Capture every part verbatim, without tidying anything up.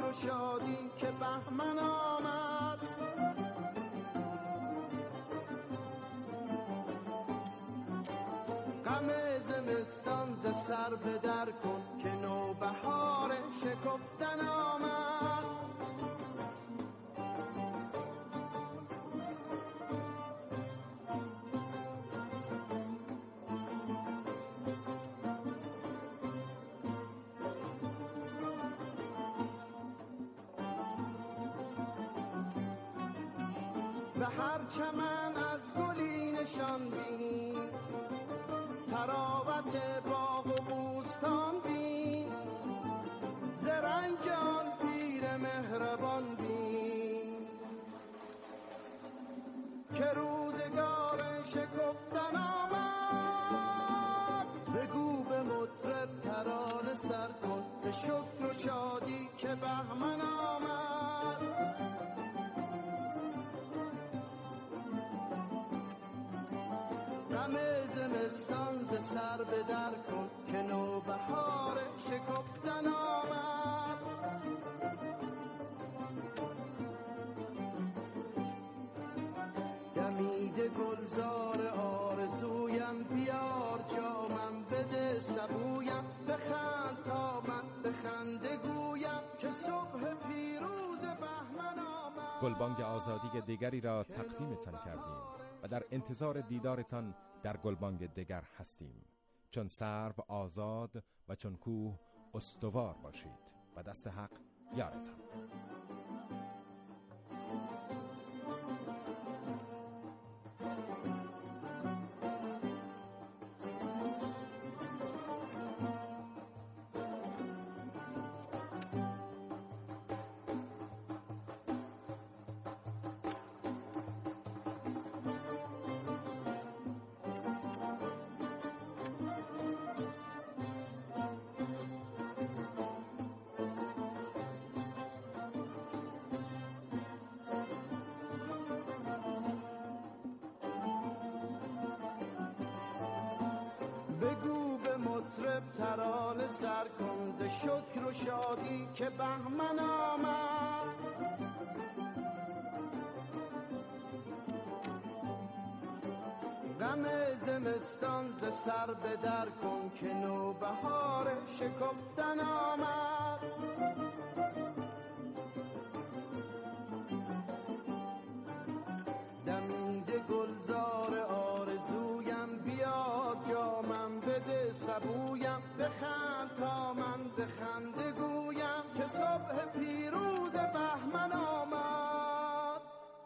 و شادی که بهمن آمد. غم زمستان ز سر به در کن که نوبهار شکفتن آمد. به هر چمن از گلی نشان بین، تراوت باغ و بوستان بین، ز رنج آن پیر مهربان بین که روزگار شکفتن آمد. بگو به مطرب ترانه سر کن ز شکر و شادی که بهمن آمد. زمستان ز سر به در کن که نوبهار شکفتن آمد. دمیده گلزار آرزویم بیار جامم بده سبویم. بخند تا من بخنده گویم که صبح پیروز بهمن آمد. گلبانگ آزادی دیگری را تقدیمتان کردیم و در انتظار دیدارتان در گلبانگ دیگر هستیم. چون سرو آزاد و چون کوه استوار باشید و دست حق یارتان. ترانه سر کن ز شکر و شادی که بهمن آمد. غم زمستان ز سر به در کن که نوبهار شکفتن آمد. دمیده گلزار آرزویم بیار جامم بده سبویم. بخند تا من بخنده گویم که صبح پیروز بهمن آمد.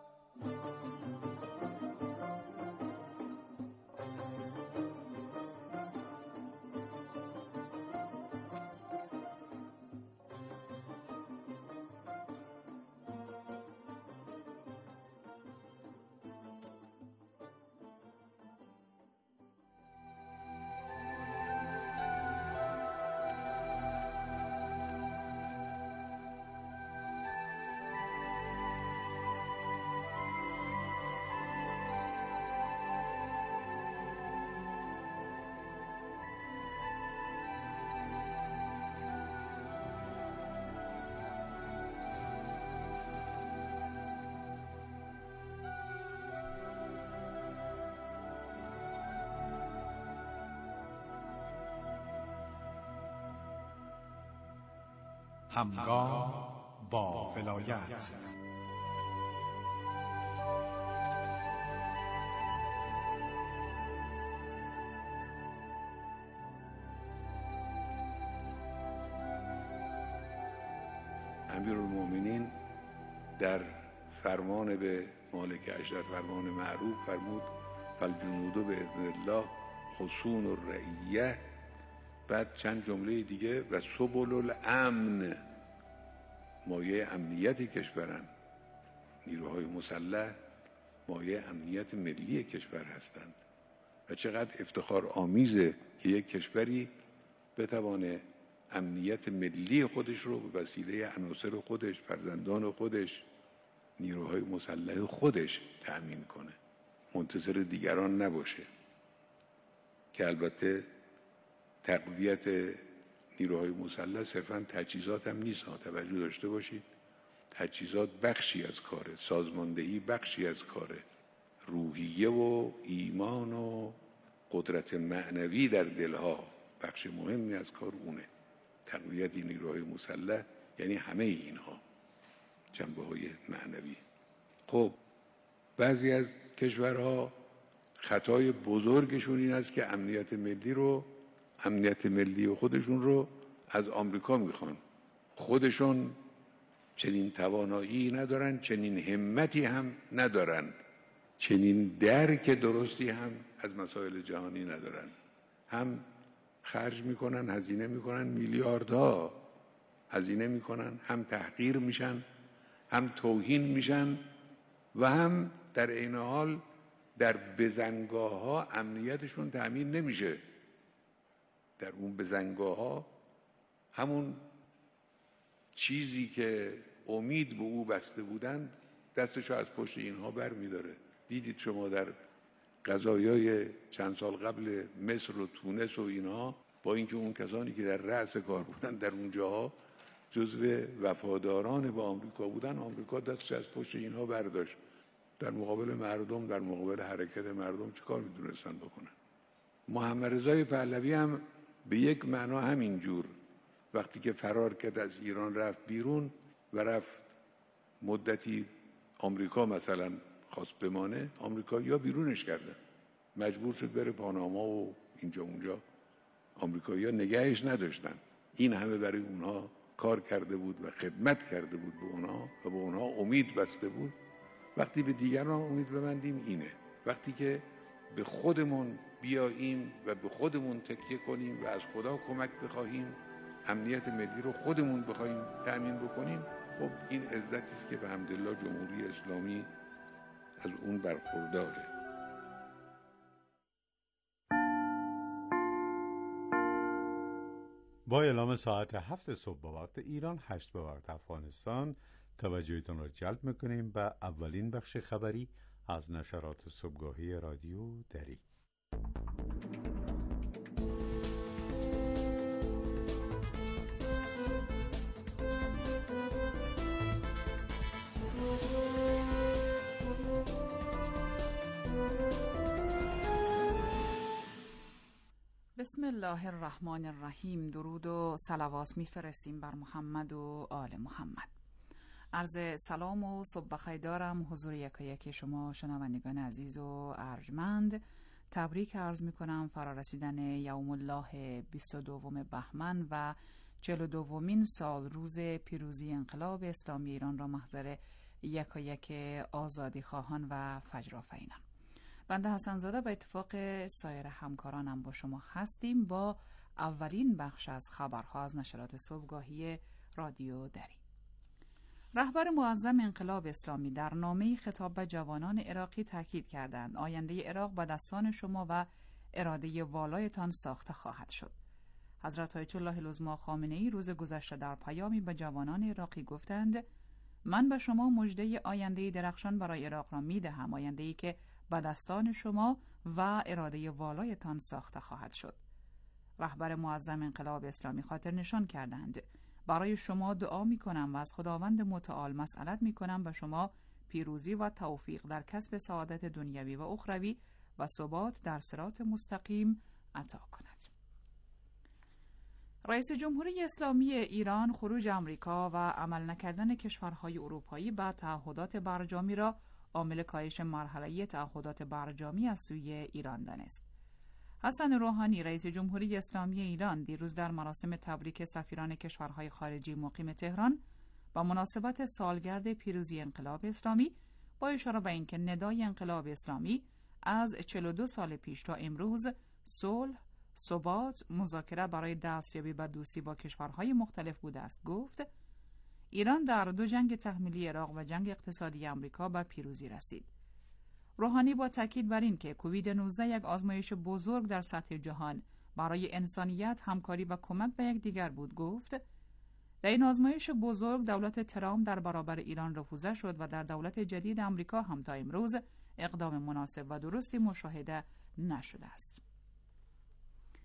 همگام با ولایت. امیرالمومنین در فرمان به مالک اشرف فرمان معروف فرمود فالجنود باذن الله حصون الرعیه. بعد چند جمله دیگه و سبل الامن، مایه امنیت کشورن. نیروهای مسلح مایه امنیت ملی کشور هستند و چقدر افتخار آمیزه که یک کشوری بتوانه امنیت ملی خودش رو به وسیله عناصر خودش، فرزندان خودش، نیروهای مسلح خودش تأمین کنه، منتظر دیگران نباشه. که البته تقویت نیروهای مسلح صرفاً تجهیزات هم نیست. توجه داشته باشید تجهیزات بخشی از کاره، سازماندهی بخشی از کاره، روحیه و ایمان و قدرت معنوی در دلها بخش مهمی از کار اونه. تقویت نیروهای مسلح یعنی همه اینها، جنبه های معنوی. خب بعضی از کشورها خطای بزرگشون این است که امنیت ملی رو امنیت ملی و خودشون رو از آمریکا میخوان. خودشون چنین توانایی ندارن، چنین همتی هم ندارن، چنین درک درستی هم از مسائل جهانی ندارن. هم خرج میکنن، هزینه میکنن، میلیاردها هزینه میکنن، هم تحقیر میشن، هم توهین میشن و هم در عین حال در بزنگاه ها امنیتشون تأمین نمیشه. در اون بزنگاه ها همون چیزی که امید به او بسته بودند دستشو از پشت اینها بر میداره. دیدید شما در قضایای چند سال قبل مصر و تونس و اینها، با اینکه اون کسانی که در رأس کار بودن در اونجاها جزو وفاداران با آمریکا بودن، آمریکا دستش از پشت اینها برداشت. در مقابل مردم، در مقابل حرکت مردم چه کار میتونستن بکنن؟ محمد رضای پهلوی هم به یک معنا همین جور وقتی که فرار کرد از ایران رفت بیرون و رفت مدتی آمریکا مثلا خواست بمانه، آمریکا یا بیرونش کردن، مجبور شد بره پاناما و اینجا اونجا. آمریکایی‌ها نگهش نداشتن. این همه برای اونها کار کرده بود و خدمت کرده بود به اونها و به اونها امید بسته بود. وقتی به دیگران امید ببندیم اینه، وقتی که به خودمون بیاییم و به خودمون تکیه کنیم و از خدا کمک بخواهیم، امنیت ملی رو خودمون بخوایم تأمین بکنیم، خب این عزتی است که به حمدالله جمهوری اسلامی از اون برخورداره. با اعلام ساعت هفت صبح به وقت ایران، هشت به وقت افغانستان، توجهتون را جلب میکنیم به اولین بخش خبری از نشرات صبحگاهی رادیو دری. بسم الله الرحمن الرحیم. درود و صلوات میفرستیم بر محمد و آل محمد. عرض سلام و صبح بخیر دارم حضور یکا یکی شما شنوندگان عزیز و ارجمند. تبریک عرض میکنم فرارسیدن یوم الله بیست و دوم بهمن و چهل و دومین سال روز پیروزی انقلاب اسلامی ایران را محضر یکا یک آزادی خواهان و فجرآفرینان. بنده حسن زاده به اتفاق سایر همکارانم با شما هستیم با اولین بخش از خبرها از نشرات صبحگاهی رادیو دری. رهبر معظم انقلاب اسلامی در نامه‌ای خطاب به جوانان عراقی تاکید کردند آینده عراق به دستان شما و اراده والایتان ساخته خواهد شد. حضرت آیت الله العظمی خامنه‌ای روز گذشته در پیامی به جوانان عراقی گفتند من به شما مژده آینده درخشان برای عراق را می‌دهم، آینده‌ای که به دستان شما و اراده والایتان ساخته خواهد شد. رهبر معظم انقلاب اسلامی خاطر نشان کردند برای شما دعا می کنم و از خداوند متعال مسئلت می کنم به شما پیروزی و توفیق در کسب سعادت دنیوی و اخروی و ثبات در صراط مستقیم عطا کند. رئیس جمهوری اسلامی ایران خروج آمریکا و عمل نکردن کشورهای اروپایی به تعهدات برجامی را عامل کاهش مرحله‌ای تعهدات برجامی از سوی ایران دانست. حسن روحانی رئیس جمهوری اسلامی ایران دیروز در مراسم تبریک سفیران کشورهای خارجی مقیم تهران با مناسبت سالگرد پیروزی انقلاب اسلامی با اشاره به اینکه ندای انقلاب اسلامی از چهل و دو سال پیش تا امروز صلح، ثبات، مذاکره برای دستیابی به دوستی با کشورهای مختلف بوده است، گفت ایران در دو جنگ تحمیلی عراق و جنگ اقتصادی آمریکا به پیروزی رسید. روحانی با تاکید بر این که کووید نوزده یک آزمایش بزرگ در سطح جهان برای انسانیت، همکاری و کمک به یکدیگر بود، گفت در این آزمایش بزرگ دولت ترامپ در برابر ایران رفوزه شد و در دولت جدید آمریکا هم تا امروز اقدام مناسب و درستی مشاهده نشده است.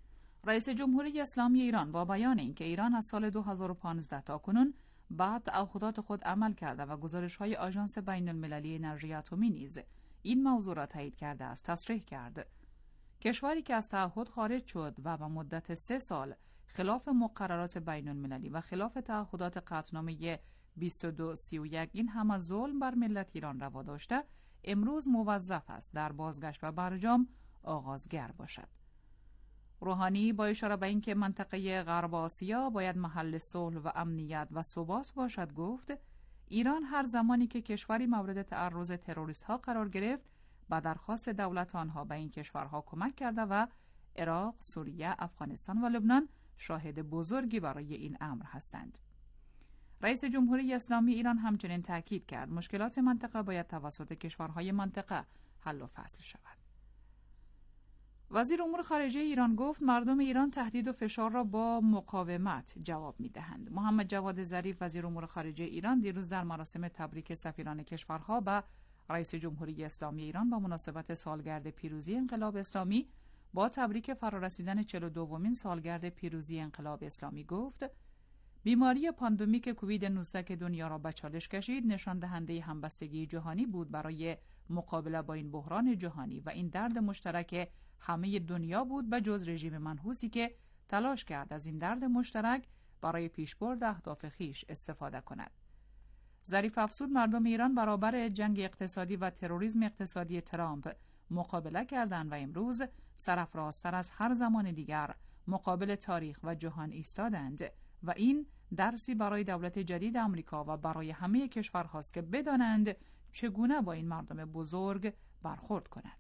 رئیس جمهوری اسلامی ایران با بیان اینکه ایران از سال دو هزار و پانزده تا کنون بعد تعهدات خود عمل کرده و گزارش‌های آژانس بین‌المللی انرژی اتمی نیز این موضوع را تایید کرده است، تصریح کرد کشوری که از تعهد خارج شد و به مدت سه سال خلاف مقررات بین‌المللی و خلاف تعهدات قطعنامه بیست و دو سی و یک این همه ظلم بر ملت ایران روا داشته، امروز موظف است در بازگشت و برجام آغازگر باشد. روحانی با اشاره به اینکه منطقه غرب آسیا باید محل صلح و امنیت و ثبات باشد گفت ایران هر زمانی که کشوری مورد تعرض تروریست ها قرار گرفت با درخواست دولت آنها به این کشورها کمک کرده و عراق، سوریه، افغانستان و لبنان شاهد بزرگی برای این امر هستند. رئیس جمهوری اسلامی ایران همچنین تاکید کرد مشکلات منطقه باید توسط کشورهای منطقه حل و فصل شود. وزیر امور خارجه ایران گفت مردم ایران تهدید و فشار را با مقاومت جواب می‌دهند. محمد جواد ظریف وزیر امور خارجه ایران دیروز در مراسم تبریک سفیران کشورها به رئیس جمهوری اسلامی ایران با مناسبت سالگرد پیروزی انقلاب اسلامی با تبریک فرارسیدن چهل و دومین سالگرد پیروزی انقلاب اسلامی گفت بیماری پاندمیک کووید نوزده که دنیا را به چالش کشید نشان دهنده همبستگی جهانی بود برای مقابله با این بحران جهانی و این درد مشترک همه دنیا بود به جز رژیم منحوسی که تلاش کرد از این درد مشترک برای پیشبرد اهداف خیش استفاده کند. ظریف افزود مردم ایران برابر جنگ اقتصادی و تروریسم اقتصادی ترامپ مقابله کردند و امروز سرافرازتر از هر زمان دیگر مقابل تاریخ و جهان ایستادند و این درسی برای دولت جدید آمریکا و برای همه کشورهاست که بدانند چگونه با این مردم بزرگ برخورد کنند.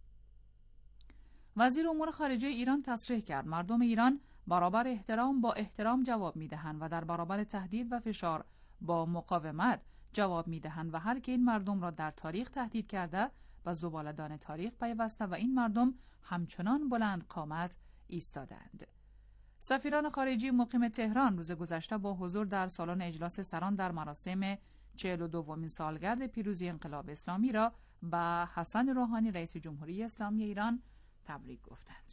وزیر امور خارجه ایران تصریح کرد مردم ایران برابر احترام با احترام جواب می‌دهند و در برابر تهدید و فشار با مقاومت جواب می‌دهند و هر که این مردم را در تاریخ تهدید کرده و زباله‌دان تاریخ پیوسته و این مردم همچنان بلند قامت ایستادند. سفیران خارجی مقیم تهران روز گذشته با حضور در سالن اجلاس سران در مراسم چهل و دومین سالگرد پیروزی انقلاب اسلامی را به حسن روحانی رئیس جمهوری اسلامی ایران تبریک گفتند.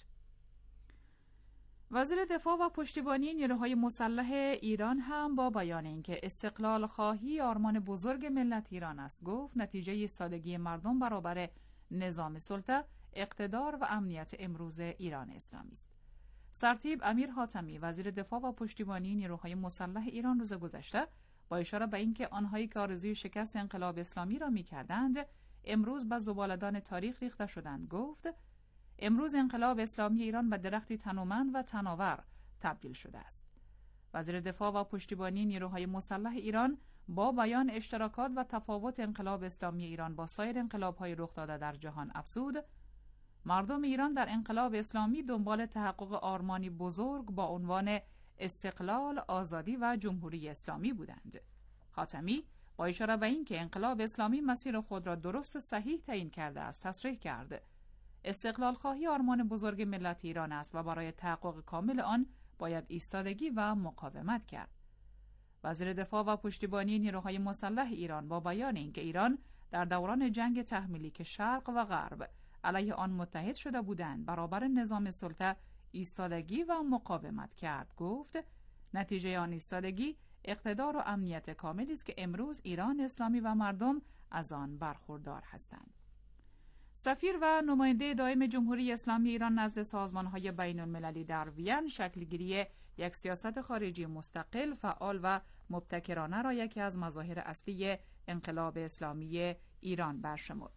وزیر دفاع و پشتیبانی نیروهای مسلح ایران هم با بیان اینکه استقلال خواهی آرمان بزرگ ملت ایران است گفت نتیجه ایستادگی مردم برابر نظام سلطه، اقتدار و امنیت امروز ایران اسلامی است. سرتیپ امیر حاتمی وزیر دفاع و پشتیبانی نیروهای مسلح ایران روز گذشته با اشاره به اینکه آنهایی که آرزوی شکست انقلاب اسلامی را می‌کردند امروز به زباله‌دان تاریخ ریخته شدند گفت امروز انقلاب اسلامی ایران به درختی تنومند و تناور تبدیل شده است. وزیر دفاع و پشتیبانی نیروهای مسلح ایران با بیان اشتراکات و تفاوت انقلاب اسلامی ایران با سایر انقلاب‌های رخ داده در جهان افزود مردم ایران در انقلاب اسلامی دنبال تحقق آرمانی بزرگ با عنوان استقلال، آزادی و جمهوری اسلامی بودند. حاتمی با اشاره به اینکه انقلاب اسلامی مسیر خود را درست و صحیح تعیین کرده است تصریح کرد استقلال خواهی آرمان بزرگ ملت ایران است و برای تحقق کامل آن باید ایستادگی و مقاومت کرد. وزیر دفاع و پشتیبانی نیروهای مسلح ایران با بیان اینکه ایران در دوران جنگ تحمیلی که شرق و غرب علیه آن متحد شده بودند برابر نظام سلطه ایستادگی و مقاومت کرد گفت نتیجه آن ایستادگی اقتدار و امنیت کاملی است که امروز ایران اسلامی و مردم از آن برخوردار هستند. سفیر و نماینده دائم جمهوری اسلامی ایران نزد سازمان‌های بین‌المللی در وین شکل‌گیری یک سیاست خارجی مستقل، فعال و مبتکرانه را یکی از مظاهر اصلی انقلاب اسلامی ایران برشمرد.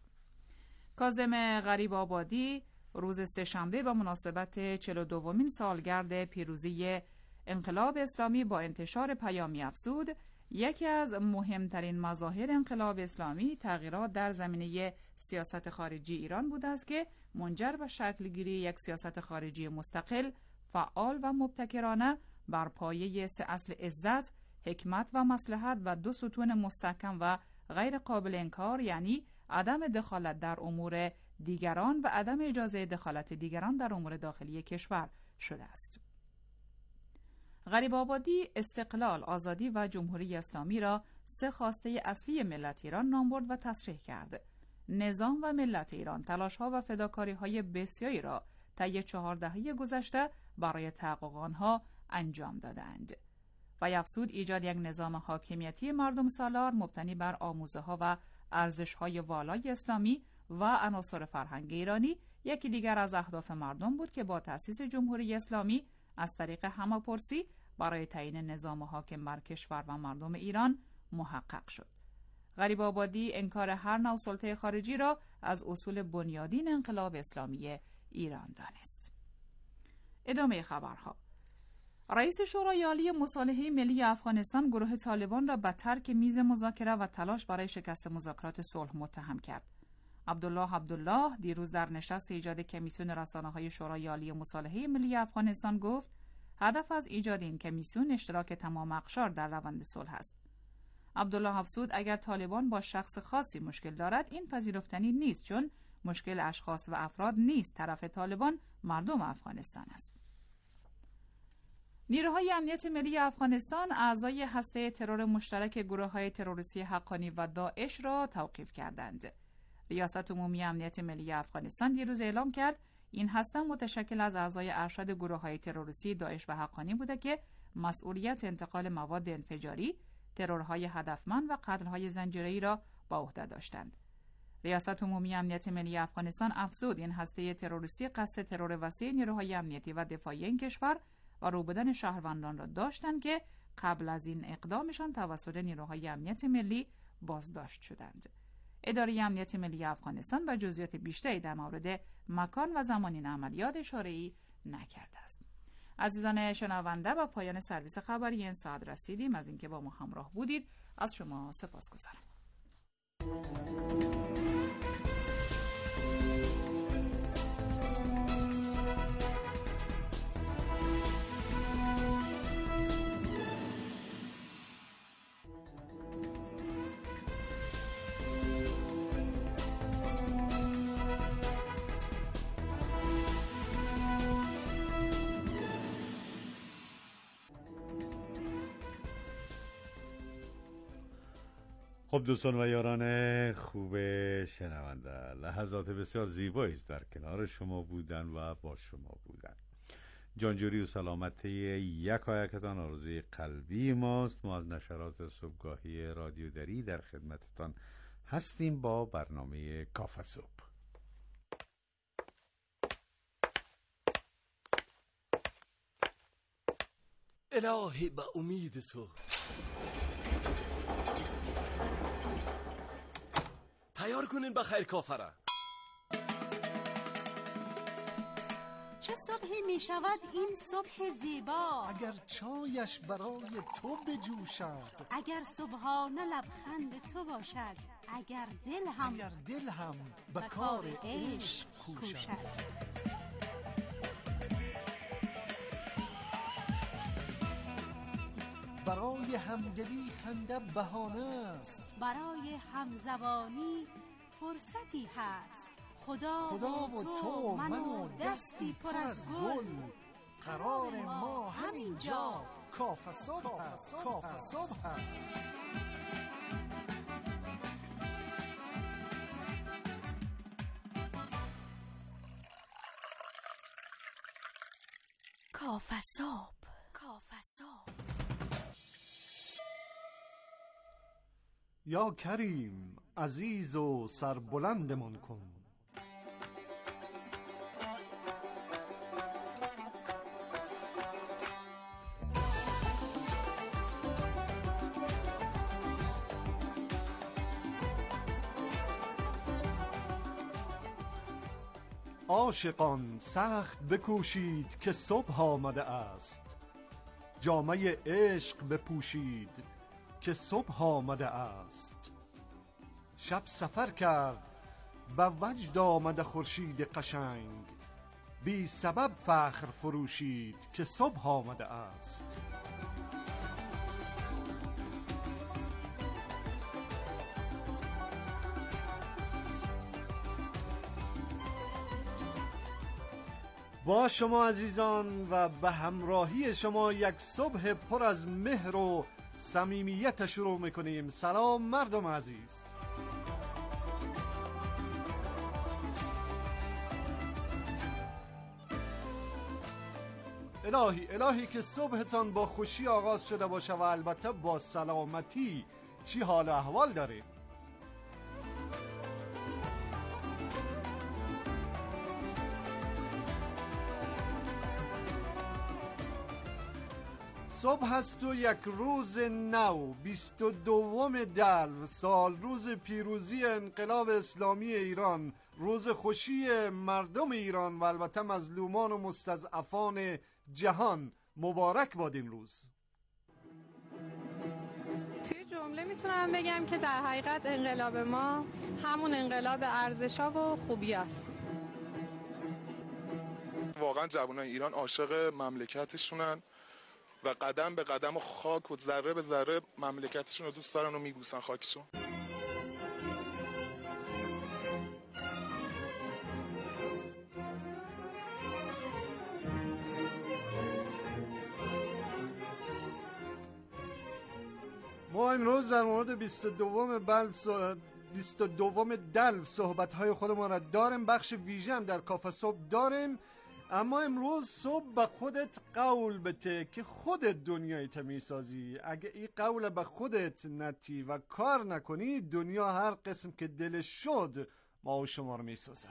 کاظم غریب آبادی روز سه‌شنبه به مناسبت چهل و دومین سالگرد پیروزی انقلاب اسلامی با انتشار پیامی افزود یکی از مهمترین مظاهر انقلاب اسلامی تغییرات در زمینه سیاست خارجی ایران بوده است که منجر به شکل‌گیری یک سیاست خارجی مستقل، فعال و مبتکرانه بر پایه سه اصل عزت، حکمت و مصلحت و دو ستون مستحکم و غیر قابل انکار یعنی عدم دخالت در امور دیگران و عدم اجازه دخالت دیگران در امور داخلی کشور شده است. غریب آبادی استقلال، آزادی و جمهوری اسلامی را سه خواسته اصلی ملت ایران نام برد و تصریح کرد. نظام و ملت ایران تلاش‌ها و فداکاری‌های بسیاری را طی چهار دهه گذشته برای تحقق آنها انجام دادند. و افزود ایجاد یک نظام حاکمیتی مردم سالار مبتنی بر آموزه‌ها و ارزش‌های والای اسلامی و عناصر فرهنگ ایرانی یکی دیگر از اهداف مردم بود که با تأسیس جمهوری اسلامی از طریق همه‌پرسی برای تعیین نظام حاکم بر کشور و مردم ایران محقق شد. غریب‌آبادی انکار هر نوع سلطه خارجی را از اصول بنیادین انقلاب اسلامی ایران دانست. ادامه خبرها. رئیس شورای عالی مصالحه ملی افغانستان گروه طالبان را به ترک میز مذاکره و تلاش برای شکست مذاکرات صلح متهم کرد. عبدالله عبدالله دیروز در نشست ایجاد کمیسیون رسانه‌های شورای عالی مصالحه ملی افغانستان گفت هدف از ایجاد این کمیسیون اشتراک تمام اقشار در روند صلح است. عبدالله افزود اگر طالبان با شخص خاصی مشکل دارد این پذیرفتنی نیست، چون مشکل اشخاص و افراد نیست، طرف طالبان مردم افغانستان است. نیروهای امنیت ملی افغانستان اعضای هسته ترور مشترک گروه‌های تروریستی حقانی و داعش را توقیف کردند. ریاست عمومی امنیت ملی افغانستان دیروز اعلام کرد این هسته متشکل از اعضای ارشد گروه‌های تروریستی داعش و حقانی بوده که مسئولیت انتقال مواد انفجاری، ترورهای هدفمند و قتل‌های زنجیره‌ای را با عهده داشتند. ریاست عمومی امنیت ملی افغانستان افزود این هسته تروریستی قصد ترور وسیع نیروهای امنیتی و دفاعی این کشور و روبودن شهروندان را داشتند که قبل از این اقدامشان توسط نیروهای امنیت ملی بازداشت شدند. اداره امنیت ملی افغانستان به جزئیات بیشتری در مورد مکان و زمان این عملیات اشاره‌ای نکرده است. عزیزان شنونده، با پایان سرویس خبری این ساعت رسیدیم. از اینکه با ما همراه بودید از شما سپاسگزارم. خب دوستان و یاران خوب شنونده، لحظات بسیار زیبایی است در کنار شما بودن و با شما بودن. جانجوری و سلامت یکایکتان آرزوی قلبی ماست. ما از نشرات صبحگاهی رادیو دری در خدمتتان هستیم با برنامه کافه صبح. الهی به امید تو تیار کنین به خیر کافره. چه صبحی می شود این صبح زیبا، اگر چایش برای تو بجوشد، اگر صبحانه لبخند تو باشد، اگر دل هم اگر دل هم به کار عشق کوشد. برای همدلی خنده بهانه است، برای همزبانی فرصتی هست. خدا, خدا و تو من و دستی پر از گل، قرار ما همینجا کافه صبح است. کافه صبح است. کافه صبح. کافه صبح. یا کریم عزیز و سربلندمان کن، عاشقان سخت بکوشید که صبح آمده است، جامه عشق بپوشید که صبح آمده است. شب سفر کرد به وجد آمده خورشید قشنگ، بی سبب فخر فروشید که صبح آمده است. با شما عزیزان و به همراهی شما یک صبح پر از مهر و صمیمیت شروع میکنیم. سلام مردم عزیز. الهی الهی که صبحتان با خوشی آغاز شده باشه و البته با سلامتی. چی حال و احوال دارید؟ صبح است و یک روز نو، بیست و دوم دلو سال، روز پیروزی انقلاب اسلامی ایران، روز خوشی مردم ایران و البته مظلومان و مستضعفان جهان. مبارک باد این روز. توی جمله میتونم بگم که در حقیقت انقلاب ما همون انقلاب ارزش‌ها و خوبی است. واقعا جوانان ایران عاشق مملکتشونن و قدم به قدم و خاک و ذره به ذره مملکتشون رو دوست دارن و میبوسن خاکشون. ما امروز در مورد بیست و دوم بلب بیست و دوم دلو صحبت‌های خودمان را داریم. بخش ویژه هم در کافه صبح داریم. اما امروز صبح به خودت قول بده که خودت دنیایت میسازی. اگه این قول به خودت نتی و کار نکنی، دنیا هر قسم که دلش شد ما و شما رو میسازه.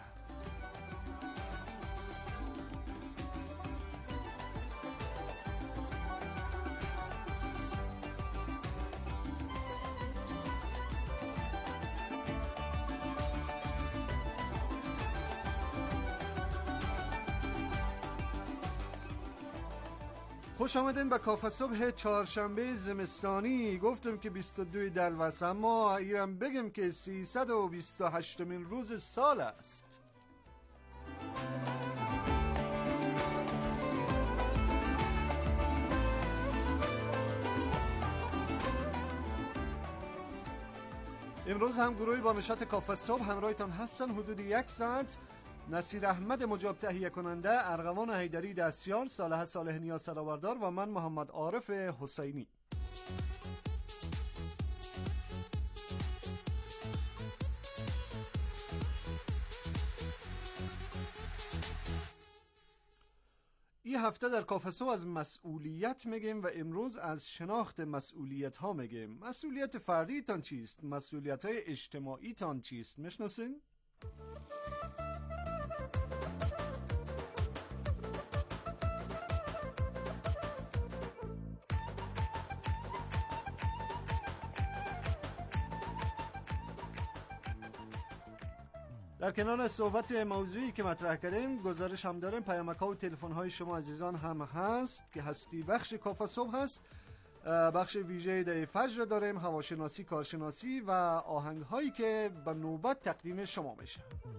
خوش آمدین به کافه صبح چهارشنبه زمستانی. گفتم که بیست و دو دلو است، اما ایرم بگم که سیصد و بیست و هشتمین روز سال است. امروز هم گروهی با نشاط کافه صبح همراهتان هستن حدود یک ساعت. نصیر احمد مجاب تهیه کننده، ارغوان حیدری دستیار، صالح صالح نیا سراوردار و من محمد عارف حسینی. این هفته در کافه صبح از مسئولیت میگیم و امروز از شناخت مسئولیت ها میگیم. مسئولیت فردی تان چیست؟ مسئولیت های اجتماعی تان چیست؟ میشناسین؟ در کنار صحبت موضوعی که مطرح کردیم گزارش هم داریم. پیامک‌ها و تلفن‌های شما عزیزان هم هست که هستی بخش کافه صبح هست. بخش ویژه در فجر داریم، هواشناسی، کارشناسی و آهنگ‌هایی که به نوبت تقدیم شما میشه.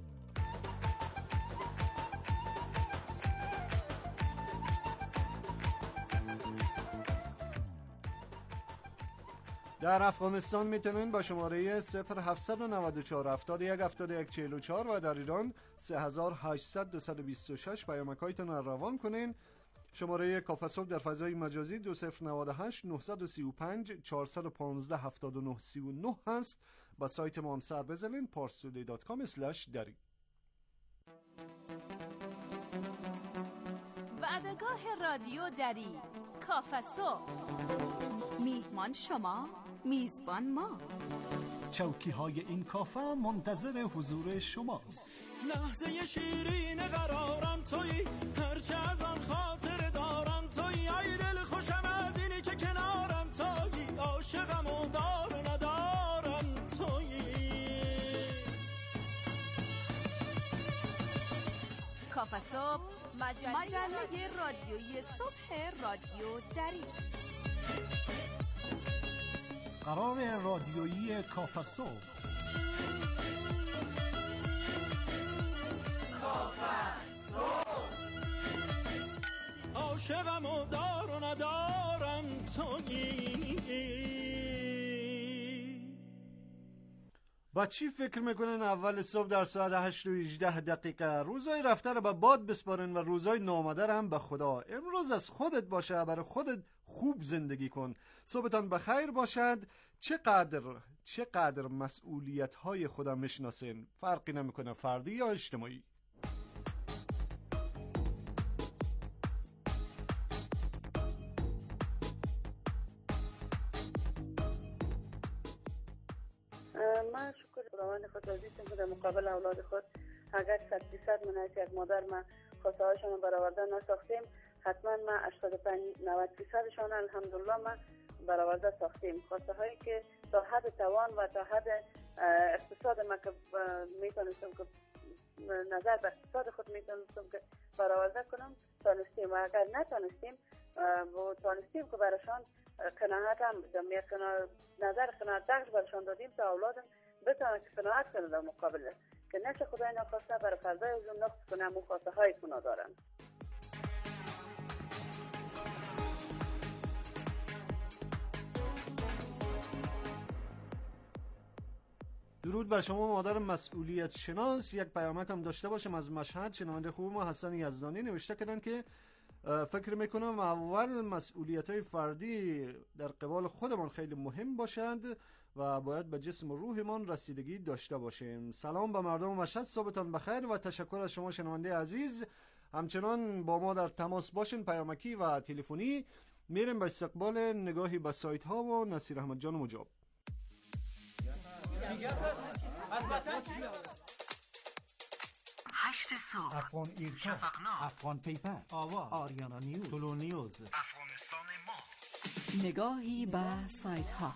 در افغانستان میتونین با شماره صفر هفت نه چهار هفتاد و یک هفتاد و یک چهل و چهار و در ایران سه هزار و هشتصد دویست و بیست و شش پیامک‌هایتون رو روان کنین. شماره کافه صبح در فضای مجازی دو صفر نه هشت نه سه پنج چهار یک پنج هفت نه سه نه هست. با سایت ما هم سر بزنین پارسودی دات کام اسلش داری. وعدگاه رادیو دری، کافه صبح. میهمان شما، میزبان ما. چوکی های این کافه منتظر حضور شماست. لحظه شیرین قرارم تویی، هرچه از آن خاطر دارم تویی. ای دل خوشم از اینی که کنارم تویی، عاشقم و دار ندارم تویی. کافه صبح، مجله, مجله رادیویی صبح رادیو دری. قرار رادیویی کافه صبح. کافه صبح. عاشقم و دار و ندارم تویی. با چی فکر میکنن اول صبح در ساعت هشت و هجده دقیقه؟ روزای رفته رو به باد بسپارن و روزای نامده هم به خدا. امروز از خودت باشه، برای خودت خوب زندگی کن. صبحتان بخیر باشد. چقدر چقدر مسئولیت های خودم میشناسین؟ فرقی نمیکنه فردی یا اجتماعی. من شکر خداوند خود عزیزم که در مقابل اولاد خود اگر صد درصد من از یک مادر ما خواسته هاشون رو برآورده نساختیم، حتما ما هشتاد و پنج نود درصدشان الحمدلله ما برآورده ساختیم. خواسته هایی که تا حد توان و تا حد اقتصاد ما که میتونستم که نظر به اقتصاد خود میتونستم که برآورده کنم تانستیم، و اگر نتانستیم و تانستیم که براشان قناعت هم بدم، یک نظر قناعت بخش براشان دادیم تا اولادم بتانه که قناعت کنه در مقابل، که نشه خدای نخواسته برای فردای از اون نقص کنه همون خواسته های کنا دارن. درود بر شما مادر مسئولیت شناس. یک پیامک هم داشته باشم از مشهد. شنونده خوب ما حسن یزدانی نوشته کردن که فکر میکنم اول مسئولیت های فردی در قبال خودمان خیلی مهم باشند و باید به جسم و روحمان رسیدگی داشته باشیم. سلام به مردم مشهد، صبحتان بخیر و تشکر از شما شنونده عزیز. همچنان با ما در تماس باشین پیامکی و تلفنی. میریم به استقبال نگاهی به سایت ها و نصیر احمد جان مجاب. هشت صبح، افغان ایرکا، شفقنامه، افغان پیپر، آواز، آریانا نیوز، طلو نیوز، افغانستان ما. نگاهی به سایت ها.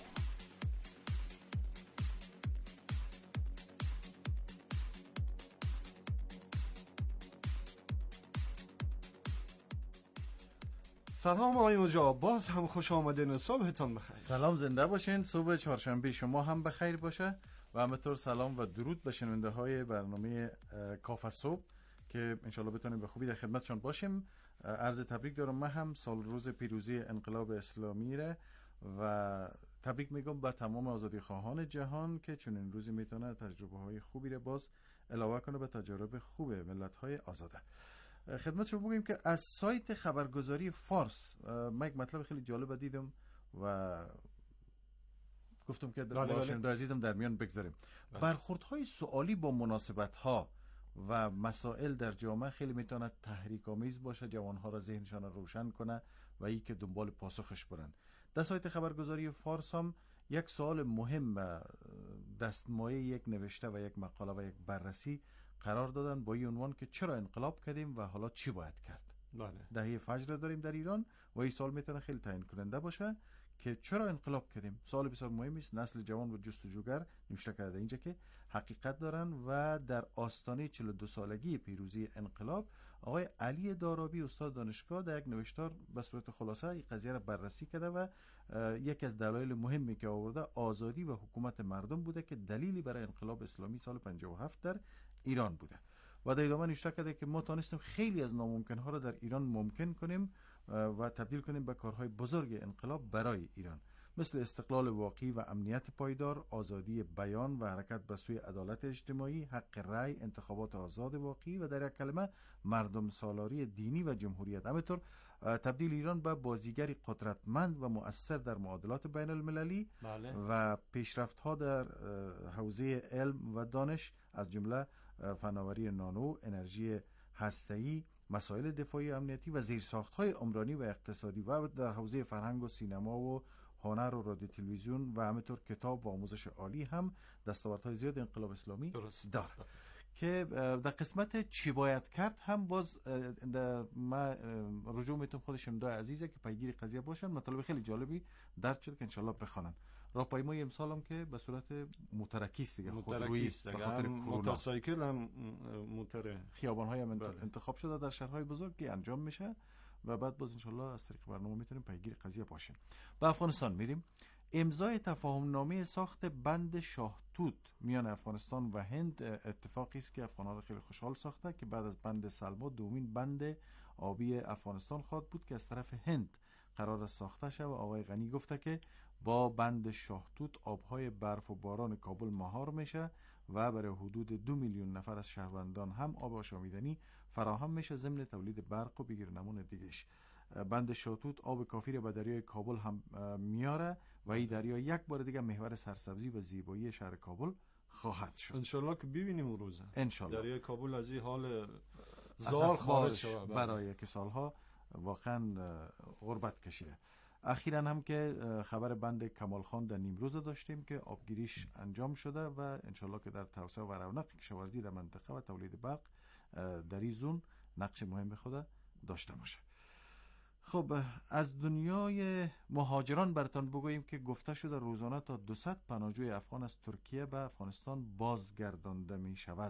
سلام آقای مجاب، باز هم خوش آمدین، صبحتان بخیر. سلام، زنده باشین. صبح چهارشنبه شما هم بخیر باشه و همینطور سلام و درود به شنونده های برنامه کافه صبح که انشالله بتونیم به خوبی در خدمتشان باشیم. عرض تبریک دارم من هم سال روز پیروزی انقلاب اسلامی ره و تبریک میگم به تمام آزادی خواهان جهان که چون این روزی میتونه تجربه های خوبی رو باز علاوه کنه به تجارب خوب ملت های آزاده. خدمت شما بگیم که از سایت خبرگزاری فارس من یک مطلب خیلی جالب دیدم و گفتم که با شنونده عزیزم در میان بگذاریم. برخوردهای سوالی با مناسبت‌ها و مسائل در جامعه خیلی میتونه تحریک آمیز باشه، جوانها را ذهنشان روشن کنه و ای که دنبال پاسخش برن. در سایت خبرگزاری فارس هم یک سوال مهم دستمایه یک نوشته و یک مقاله و یک بررسی قرار دادن با این عنوان که چرا انقلاب کردیم و حالا چی باید کرد. بله. دهه فجر داریم در ایران و این سوال میتونه خیلی تعیین کننده باشه که چرا انقلاب کردیم. سوال بسیار مهمی است. نسل جوان و جستجوگر نوشته کرده اینجا که حقیقت دارن و در آستانه چهل و دو سالگی پیروزی انقلاب آقای علی دارابی استاد دانشگاه در یک نوشتار به صورت خلاصه این قضیه را بررسی کرده و یکی از دلایل مهمی که آورده آزادی و حکومت مردم بوده که دلیلی برای انقلاب اسلامی سال پنجاه و هفت در ایران بوده و در ادامه نوشته کرده که ما تونستیم خیلی از ناممکن‌ها را در ایران ممکن کنیم و تبدیل کنیم به کارهای بزرگ انقلاب برای ایران، مثل استقلال واقعی و امنیت پایدار، آزادی بیان و حرکت به سوی عدالت اجتماعی، حق رأی، انتخابات آزاد واقعی و در یک کلمه مردم سالاری دینی و جمهوریت. همینطور تبدیل ایران به بازیگری قدرتمند و مؤثر در معادلات بین المللی بله. و پیشرفت‌ها در حوزه علم و دانش از جمله فناوری نانو، انرژی هسته‌ای، مسائل دفاعی امنیتی و زیرساخت‌های عمرانی و اقتصادی و در حوزه فرهنگ و سینما و هنر و رادیو تلویزیون و همینطور کتاب و آموزش عالی هم دستاوردهای زیاد انقلاب اسلامی داره. که در قسمت چی باید کرد هم باز ما رجوع میتونم خود شنونده عزیزه که پیگیر قضیه باشن، مطالب خیلی جالبی درد شد که انشالله بخوانن. راهپیمایی امسال هم که به صورت مترکی است دیگه، خودرویی است، به خاطر موتورسایکل هم موتور خیابان‌های هم انتخاب شده در شهرهای بزرگ که انجام میشه و بعد باز انشالله از طریق برنامه میتونیم پیگیر قضیه باشیم. به افغانستان میریم. امضای تفاهم نامه ساخت بند شاه توت میان افغانستان و هند اتفاقی است که افغان‌ها را خیلی خوشحال ساخته که بعد از بند سلما دومین بند آبی افغانستان خواهد بود که از طرف هند قرار ساخته شد و آقای غنی گفته که با بند شاه توت آبهای برف و باران کابل مهار میشه و برای حدود دو میلیون نفر از شهروندان هم آب آشامیدنی فراهم میشه ضمن تولید برق و بگیر نمون دیگهش. بند شاه توت آب کافی را به دریای کابل هم میاره و این دریا یک بار دیگه محور سرسبزی و زیبایی شهر کابل خواهد شد. انشالله که ببینیم اون روزه. انشالله دریای کابل از این حال زار خارج شود برای که سالها واقعا غربت کشیده. اخیراً هم که خبر بند کمال خان در نیمروز داشتیم که آبگیریش انجام شده و انشالله که در توسعه و رونق کشاورزی در منطقه و تولید برق در این زون نقش مهم خود داشته باشه. خب از دنیای مهاجران براتون بگوییم که گفته شده روزانه تا دویست پناهجوی افغان از ترکیه به افغانستان بازگردانده می شود.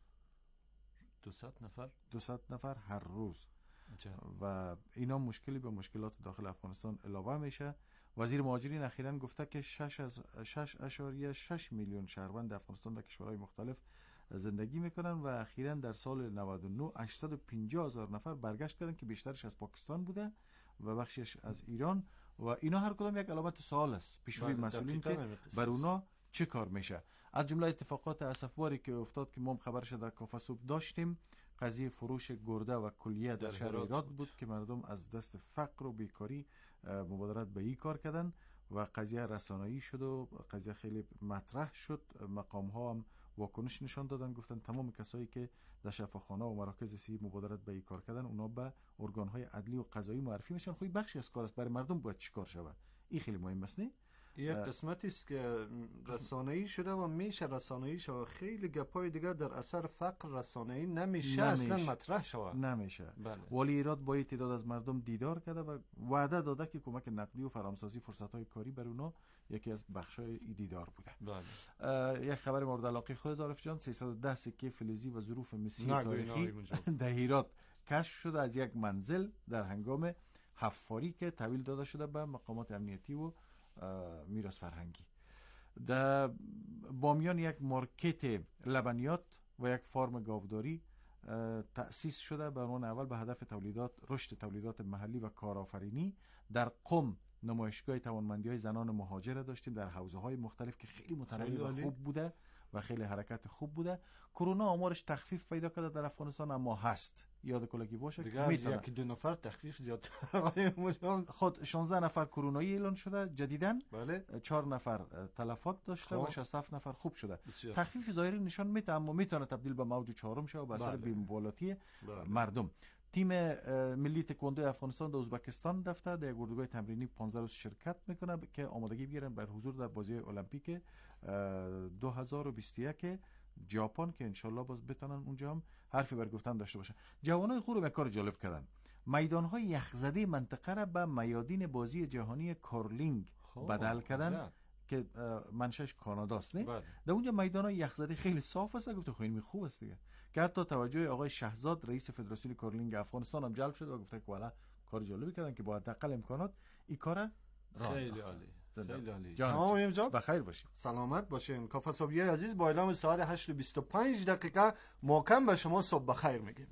دویست نفر؟ دویست نفر هر روز. اچه. و اینا مشکلی به مشکلات داخل افغانستان علاوه میشه. وزیر مهاجرین اخیراً گفته که شش از شش اشاریه شش میلیون شهروند افغانستان در کشورهای مختلف زندگی میکنن و اخیراً در سال نود و نه هشتصد و پنجاه هزار نفر برگشت کردن که بیشترش از پاکستان بوده و بخشش از ایران و اینا هر کدام یک علامت سوال است پیش روی مسئولین که بر اونا چه کار میشه. از جمله اتفاقات اسفباری که افتاد که ما خبرش در کافه صبح داشتیم، قضیه فروش گرده و کلیه در, در شهر هرات بود. بود که مردم از دست فقر و بیکاری مبادرت به این کار کردن و قضیه رسانه‌ای شد و قضیه خیلی مطرح شد. مقام ها هم واکنش نشان دادن، گفتن تمام کسایی که در شفاخانه و مراکز صحی مبادرت به این کار کردن اونا به ارگان های عدلی و قضایی معرفی میشن. خب بخشی از کار است، برای مردم باید چیکار شود. این خیلی مهم است. نه یک قسمتی است که رسانه‌ای شده و میشه رسانه‌ای شود. خیلی گپای دیگه در اثر فقر رسانه‌ای نمیشه, نمیشه. اصلا مطرح شود نمیشه. بله. ولی ایراد با این تعداد از مردم دیدار کرده و وعده داده که کمک نقدی و فرامسازی فرصت‌های کاری بر اونا یکی از بخش‌های دیدار بوده. بله. یک خبر مورد علاقه خودت عارف جان، سیصد و ده سکه فلزی و ظروف مسی تاریخی در هرات کشف شده از یک منزل در هنگام حفاری که تحویل داده شده به مقامات امنیتی و میراث فرهنگی. در بامیان یک مارکت لبنیات و یک فارم گاوداری تأسیس شده به عنوان اول به هدف تولیدات رشد تولیدات محلی و کارآفرینی. در قم نمایشگاه توانمندی‌های زنان مهاجر داشتیم در حوزه‌های مختلف که خیلی متنوع و خوب بوده و خیلی حرکت خوب بوده. کرونا آمارش تخفیف پیدا کرده در افغانستان اما هست، یاد کلکی باشه دیگه از یکی دو نفر تخفیف زیاد خود شانزده نفر کرونایی اعلان شده جدیدن. بله. چهار نفر تلفات داشته و شصت و هفت نفر خوب شده. بسیار. تخفیف ظاهری نشان میده اما میتونه تبدیل به موج چهارم شه و به اثر بی‌مبالاتی مردم. تیم ملی تکواندو افغانستان در ازبکستان رفته در اردوگاه تمرینی پانزده روز شرکت میکنه که آمادگی بگیرن بر حضور در بازی المپیک دو هزار و بیست و یک ژاپن که انشالله باز بتونن اونجا هم حرفی بر گفتن داشته باشن. جوانای خوب کار جالب کردن، میدانهای یخزده منطقه را به میادین بازی جهانی کارلینگ بدل کردن که منشأش کاناداست. نه در اونجا میدانهای یخزده خیلی صاف است. گفته خیلی خوب است دیگه که حتی توجه آقای شهزاد رئیس فدراسیون کارلینگ افغانستان هم جلب شد و گفته که والا کار جالبی کردن که با حداقل امکانات این کار خیلی عالی. خیلی عالی. تمام امجاد بخیر باشین، سلامت باشین. کافه صبحی عزیز با اعلام ساعت هشت و بیست و پنج دقیقه محکم به شما صبح بخیر میگیم.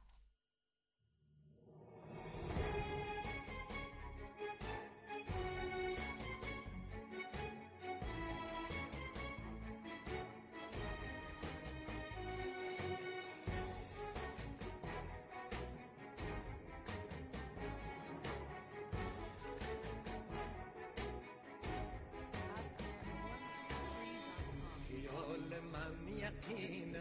یقین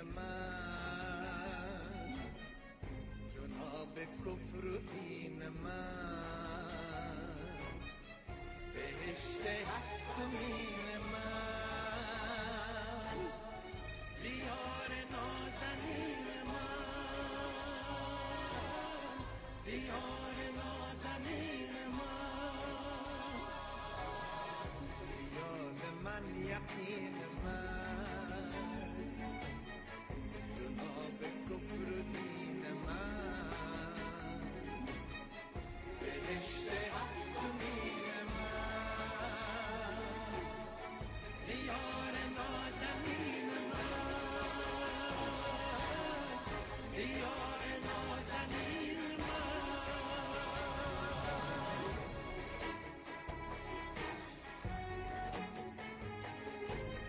من جناب کفر و دین من بهشت هفتمین من دیار نازنین من دیار نازنین من خیال من یقین من کفر دین من بهشت هفتمین من دیار نازنین من دیار نازنین من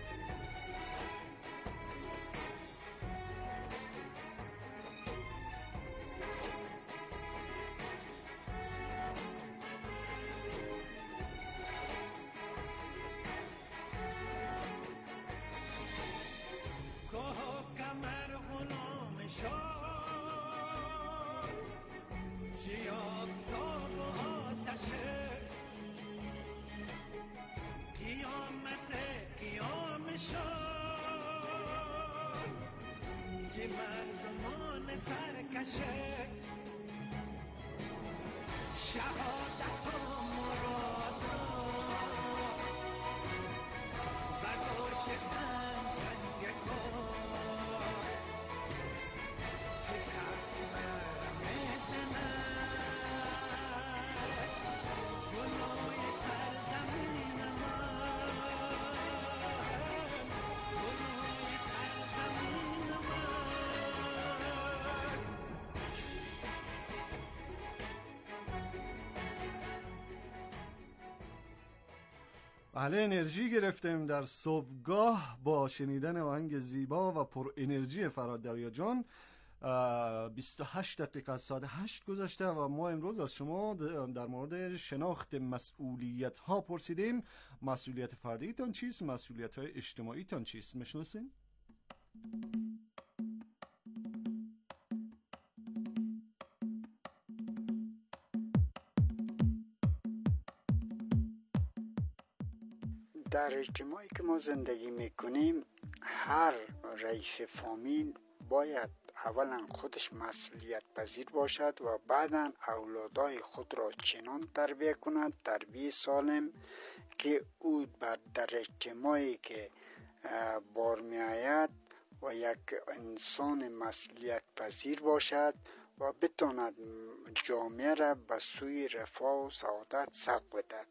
گیج مردمان سرکشه شهادت و مرادا و گوش سنگ سنگ خود چه سفر میزنن گلوی سرزمین من گلوی سرزمین من. بله انرژی گرفتیم در صبحگاه با شنیدن آهنگ زیبا و پر انرژی فرهاد دریاجان. بیست و هشت دقیقه از ساعت هشت گذشته و ما امروز از شما در مورد شناخت مسئولیت ها پرسیدیم. مسئولیت فردیتان چیست؟ مسئولیت های اجتماعی تان چیست؟ میشناسین؟ در اجتماعی که ما زندگی میکنیم هر رئیس فامیل باید اولا خودش مسئولیت پذیر باشد و بعدا اولادای خود را چنان تربیت کند تربیت سالم که او در اجتماعی که بار می آید و یک انسان مسئولیت پذیر باشد و بتواند جامعه را به سوی رفاه و سعادت سوق بدهد.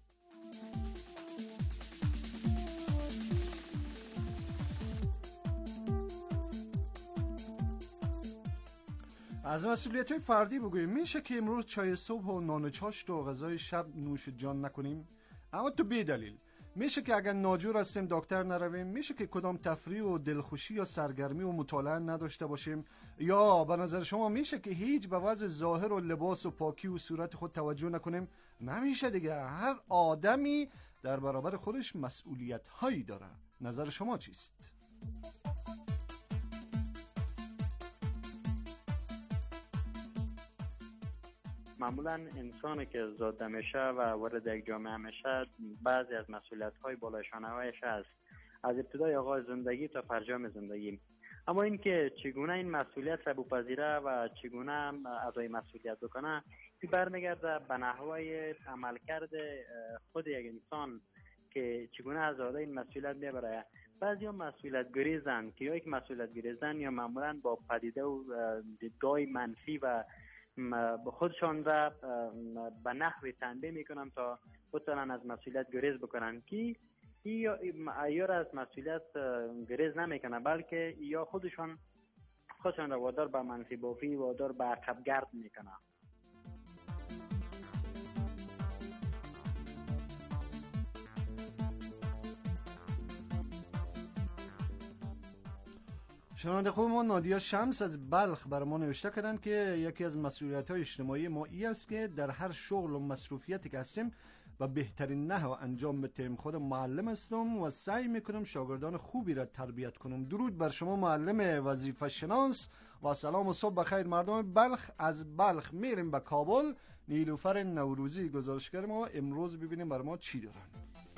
از مسئولیت های فردی بگوییم. میشه که امروز چای صبح و نان چاشت و غذای شب نوش جان نکنیم؟ اما تو بی دلیل. میشه که اگر ناجور هستیم دکتر نرویم؟ میشه که کدام تفریح و دلخوشی یا سرگرمی و مطالعه نداشته باشیم؟ یا به نظر شما میشه که هیچ به وضع ظاهر و لباس و پاکی و صورت خود توجه نکنیم؟ نمیشه دیگه. هر آدمی در برابر خودش مسئولیت هایی داره. نظر شما چیست؟ معمولا انسانی که زاده میشه و وارد یک جامعه میشه بعضی از مسئولیت‌های بالایشانه‌هایش است، از ابتدای آغاز زندگی تا فرجام زندگی. اما اینکه چگونه این مسئولیت را بپذیره و چگونه ادای مسئولیت بکنه برمیگرده به نحوه عملکرد خود یک انسان که چگونه از ادای این مسئولیت میبره. بعضی ها مسئولیت گریزن که یا یک مسئولیت گریزن یا معمولا با پدیده و دیدگاه منفی و خودشان را به نحوی تنبیه میکنن تا بتونن از مسئولیت گریز بکنن که یا از مسئولیت گریز نمیکنن بلکه یا خودشان خودشان را وادار به منفی بافی وادار به عقب گرد میکنن. شنونده خوب ما نادیا شمس از بلخ برای ما نوشته کردن که یکی از مسئولیت‌های اجتماعی ما این است که در هر شغل و مصروفیتی که هستیم و بهترین نحو انجام بدیم. خود معلم هستم و سعی میکنم شاگردان خوبی را تربیت کنم. درود بر شما معلم وظیفه شناس و سلام و صبح بخیر مردم بلخ. از بلخ میریم به کابل. نیلوفر نوروزی گزارشگر ما امروز ببینیم بر ما چی دارن.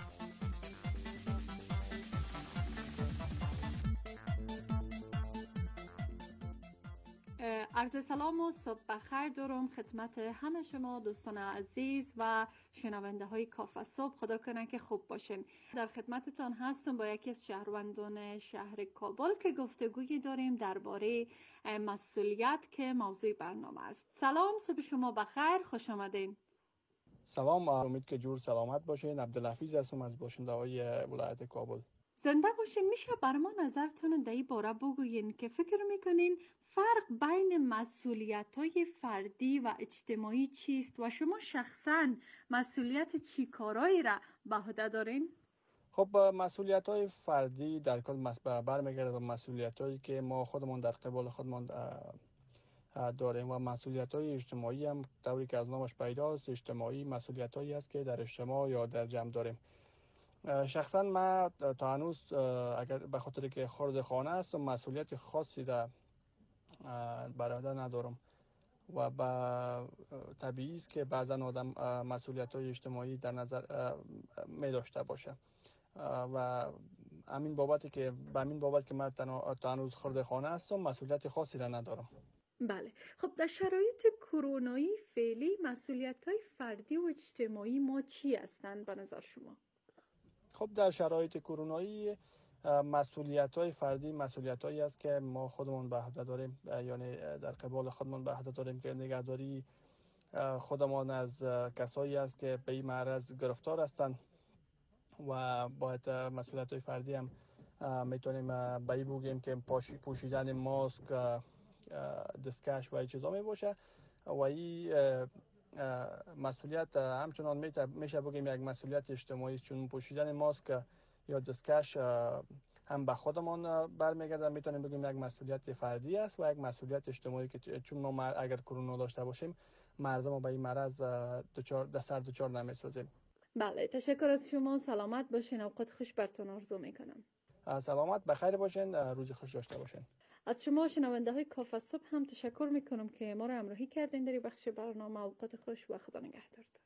عرض سلام و صبح بخیر دارم خدمت همه شما دوستان عزیز و شنونده های کافه صبح. خدا کنه که خوب باشین. در خدمتتان هستم با یکی از شهروندان شهر کابل که گفتگویی داریم درباره مسئولیت که موضوع برنامه است. سلام، صبح شما بخیر، خوش آمدین. سلام، امید که جور سلامت باشین. عبدالحفیظ هستم از باشنده های ولایت کابل. زنده باشین. میشه بر ما نظرتون در این باره بگوین که فکر میکنین فرق بین مسئولیت‌های فردی و اجتماعی چیست و شما شخصاً مسئولیت چی کارایی را به عهده دارین؟ خب مسئولیت‌های فردی در کل برمیگرده به مسئولیت‌هایی که ما خودمون در قبال خودمون داریم و مسئولیت‌های اجتماعی هم طوری که از نامش پیداست اجتماعی مسئولیت‌هایی است که در اجتماع یا در جمع داریم. شخصا من تا هنوز اگر به خاطر که خرد خانه است و مسئولیت خاصی در بر عهده ندارم و با طبیعی است که بعضا آدم مسئولیت‌های اجتماعی در نظر می داشته باشه و همین بابتی که به همین بابت که من تا هنوز خرده خانه هستم مسئولیت خاصی را ندارم. بله. خب در شرایط کرونایی فعلی مسئولیت‌های فردی و اجتماعی ما چی هستند به نظر شما؟ خب در شرایط کرونایی مسئولیت‌های فردی مسئولیت‌هایی است که ما خودمون به عهده داریم، یعنی در قبال خودمون به عهده داریم که نگهداری خودمان از کسایی است که به این معرض گرفتار هستند و باید مسئولیت‌های فردی هم میتونیم به این بگیم که پوشیدن ماسک، دستکش و این چیزا می باشه و این مسئولیت همچنان میشه بگیم یک مسئولیت اجتماعی، چون پوشیدن ماسک یا دستکش هم به خودمان برمیگرده، میتونیم بگیم یک مسئولیت فردی است و یک مسئولیت اجتماعی که چون ما اگر کرونا داشته باشیم مردم به این مرض دچار دستر دچار نمیسازیم. بله، تشکر از شما. سلامت باشین. اوقات خوش براتون آرزو میکنم. سلامت، بخیر باشین، روز خوش داشته باشین. از شما شنونده های کافه صبح هم تشکر میکنم که ما را همراهی کردین در بخش برنامه. اوقات خوش و خدا نگهدارتون.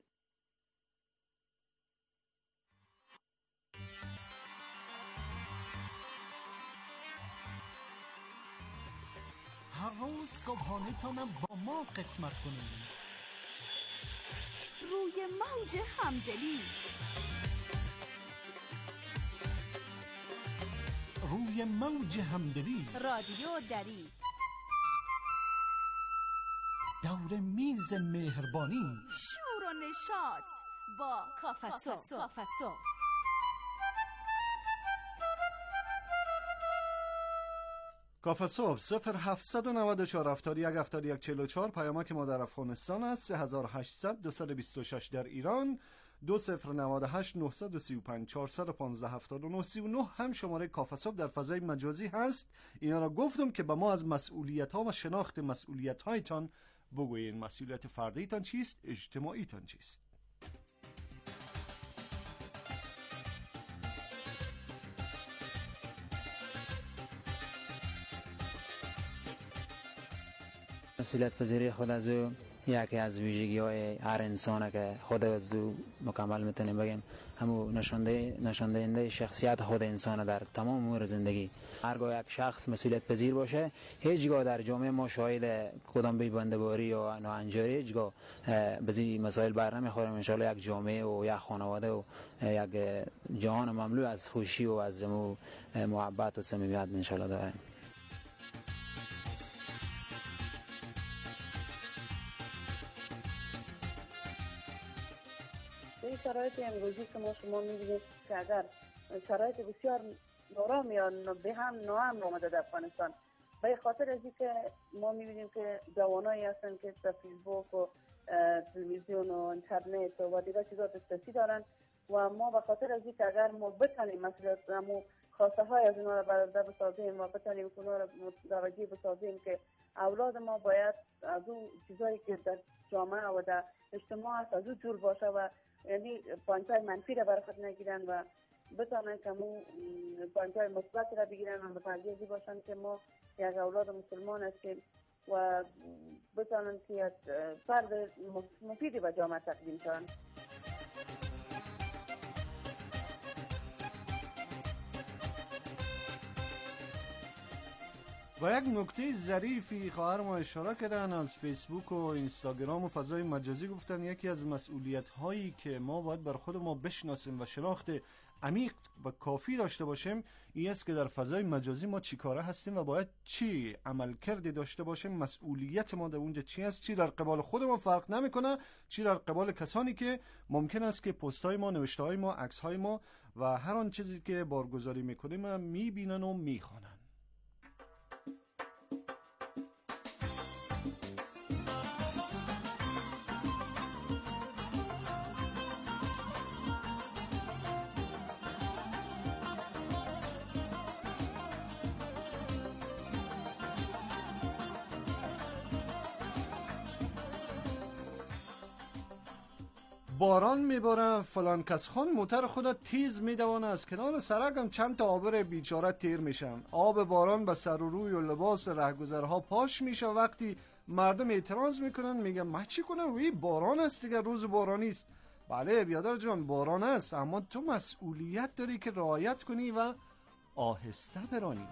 هر روز صبحانه تانم با ما قسمت کنید. روی موج همدلی، روی موج همدلی، رادیو دری، دور میز مهربانی، شور و نشاط با کافه صبح. کافه صبح صفر هفتصد و نود و چهار هفتاد و یک هفتاد و یک چهل و چهار پیامک ما در افغانستان است. سه هزار و هشتصد دویست و بیست و شش در ایران، دو صفر نود و هشت نهصد و سی و پنج چهارصد و پانزده هفتاد و نه سی و نه هم شماره کافه صبح در فضای مجازی هست. اینا را گفتم که به ما از مسئولیت ها و شناخت مسئولیت هایتان بگویین. مسئولیت فردیتان چیست؟ اجتماعیتان چیست؟ مسئولیت پذیری خود از او یکی از ویژگی های هر انسانه که خود از او مکمل میتونیم بگیم همو نشانده نشانده شخصیت خود انسان در تمام امور زندگی. هرگاه یک شخص مسئولیت پذیر باشه هیچگاه در جامعه ما شاهد کدام بی بنده‌باری یا ناهنجاری هیچگاه بزی مسائل بر نمیخوریم. ان شاءالله یک جامعه و یک خانواده و یک جهان مملو از خوشی و از محبت و صمیمیت ان شاءالله داریم. این شرایط امروزی که ما شما می‌بینید که اگر شرایط بسیار نارام یا به هم ناامن آمده در افغانستان، به خاطر از اینکه ما می‌بینیم که جوانایی هستن که در فیسبوک و تلویزیون و اینترنت و دیگر چیزا دسترسی دارن و ما به خاطر از اینکه اگر ما بتونیم مسئولیتمون خواسته های از اینا رو برآورده بسازیم و بتونیم اونا رو متوجه بسازیم که اولاد ما باید از اون چیزایی که در جامعه و در اجتماع هست از اون دور باشه و یعنی پوینت‌های منفی را برای خود نگیرن و بتونن که مو پوینت‌های مثبت را بگیرن و متوجه بی باشن که ما یک اولاد مسلمان هستیم و بتونن که یک فرد مفیدی به جامعه تقدیم کنن. و یک نکته ظریفی خواهر ما اشاره کردن از فیسبوک و اینستاگرام و فضای مجازی، گفتن یکی از مسئولیت هایی که ما باید بر خود ما بشناسیم و شناخت عمیق و کافی داشته باشیم این است که در فضای مجازی ما چی کاره هستیم و باید چی عمل کرده داشته باشیم. مسئولیت ما در اونجا چی است، چی در قبال خود ما فرق نمیکنه، چی در قبال کسانی که ممکن است که پست های ما، نوشته های ما، عکس های ما و هر آن چیزی که بارگذاری میکنیم میبینن و میخوانن. باران میباره، فلان کس خان موتر خود تیز میدوانه، از کنار سرکم چند تا آبر بیچاره تیر میشن. آب باران به سر و روی و لباس رهگذرها پاش میشه. وقتی مردم اعتراض میکنن میگن ما چی کنم، وی باران است دیگه، روز بارانی است. بله بیادر جان باران است، اما تو مسئولیت داری که رعایت کنی و آهسته برانیم.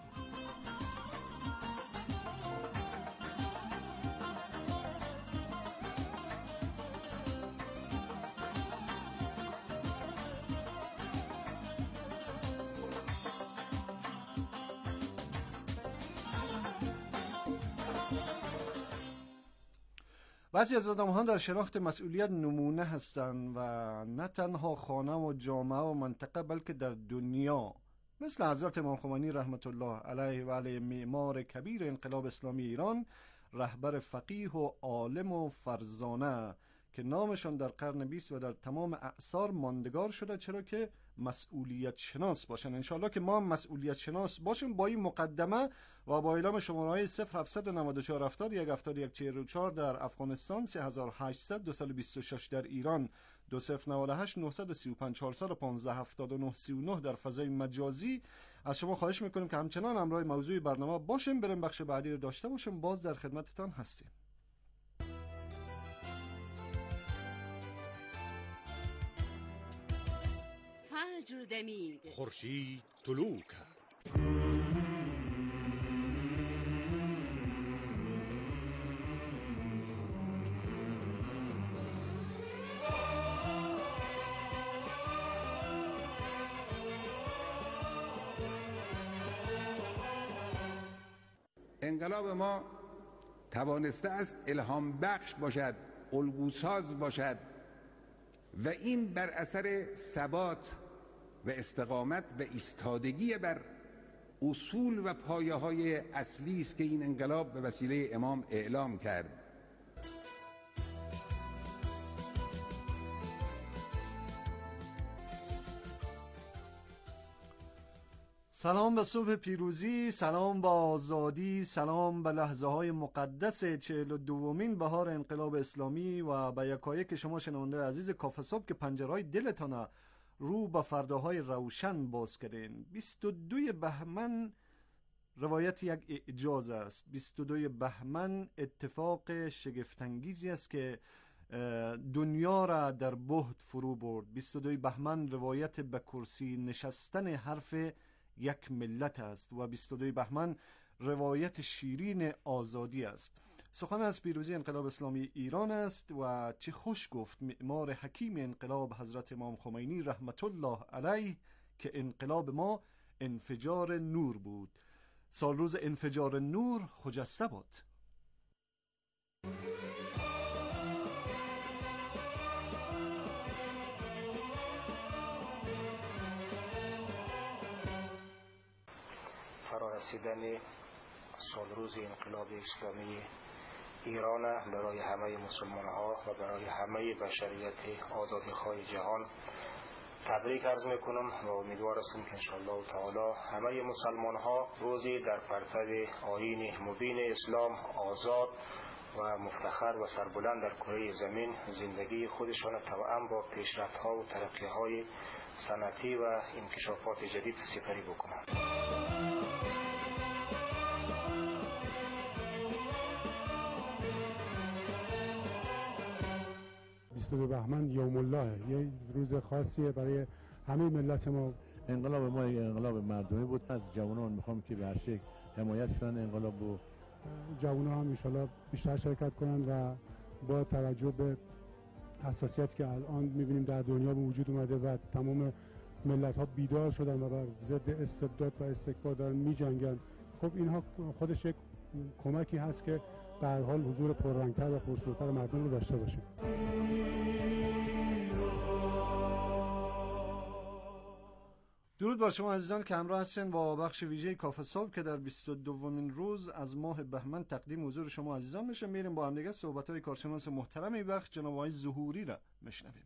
بعضی از آدم‌ها در شناخت مسئولیت نمونه هستند و نه تنها خانه و جامعه و منطقه بلکه در دنیا، مثل حضرت امام خمینی رحمت الله علیه و علیه، معمار کبیر انقلاب اسلامی ایران، رهبر فقیه و عالم و فرزانه که نامشان در قرن بیست و در تمام اعصار ماندگار شده، چرا که مسئولیت شناس باشن. انشالله که ما هم مسئولیت شناس باشیم. با این مقدمه و با اعلام شماره های صفر هفتصد و نود و چهار هفتاد و یک هفتاد و یک چهل و چهار در افغانستان، سه هزار و هشتصد دو صد و بیست و شش در ایران، دو صفر نود و هشت نهصد و سی و پنج چهارصد و پانزده هفتاد و نه سی و نه در فضای مجازی، از شما خواهش میکنیم که همچنان همراه موضوع برنامه باشیم. بریم بخش بعدی رو داشته باشیم. باز در خدمتتان هستیم. فجر دمید، خورشید طلوع کرد. انقلاب ما توانسته است الهام بخش باشد، الگوساز باشد و این بر اثر ثبات و استقامت و ایستادگی بر اصول و پایه‌های اصلی است که این انقلاب به وسیله امام اعلام کرد. سلام به صبح پیروزی، سلام به آزادی، سلام به لحظه های مقدس چهل و دومین بهار انقلاب اسلامی و به یکایک شما شنونده عزیز کافه صبح که پنجرهای دلتان رو به فرداهای روشن باز کردین. بیست و دوی بهمن روایت یک اعجاز است. بیست و دوی بهمن اتفاق شگفت‌انگیزی است که دنیا را در بهت فرو برد. بیست و دوی بهمن روایت به کرسی نشستن حرف یک ملت است و بیست و دوی بهمن روایت شیرین آزادی است. سخن از پیروزی انقلاب اسلامی ایران است و چه خوش گفت معمار حکیم انقلاب حضرت امام خمینی رحمت الله علیه که انقلاب ما انفجار نور بود. سال روز انفجار نور خجسته باد. فرارسیدن سال روز انقلاب اسلامی ایران برای همه مسلمان ها و برای همه بشریت آزادیخواه جهان تبریک عرض میکنم و امیدوار هستم که انشاءالله تعالی همه مسلمان ها روزی در پرتو آیین مبین اسلام آزاد و مفتخر و سربلند در کره زمین زندگی خودشان توأم با پیشرفت ها و ترقی های صنعتی و انکشافات جدید سپری بکنند. بیست و دو بهمن یوم الله، یه روز خاصیه برای همه ملت ما. انقلاب ما یک انقلاب مردمی بود. از جوانان میخوام که به هر شکل حمایت کنن انقلاب رو. جوانان هم انشالله بیشتر شرکت کنن و با توجه به حساسیت که الان میبینیم در دنیا به وجود اومده و تمام ملت ها بیدار شدن و بر ضد استبداد و استکبار دارن میجنگن، خب اینها خودش یک کمکی هست که به هر حال حضور پررنگتر و پرشورتر مردم رو داشته باشیم. درود بر شما عزیزان که همراه هستین با بخش ویژه کافه صبح که در بیست و دومین روز از ماه بهمن تقدیم حضور شما عزیزان میشه. میریم با هم دیگه صحبت‌های کارشناس محترم این بخش جناب آقای ظهوری را میشنویم.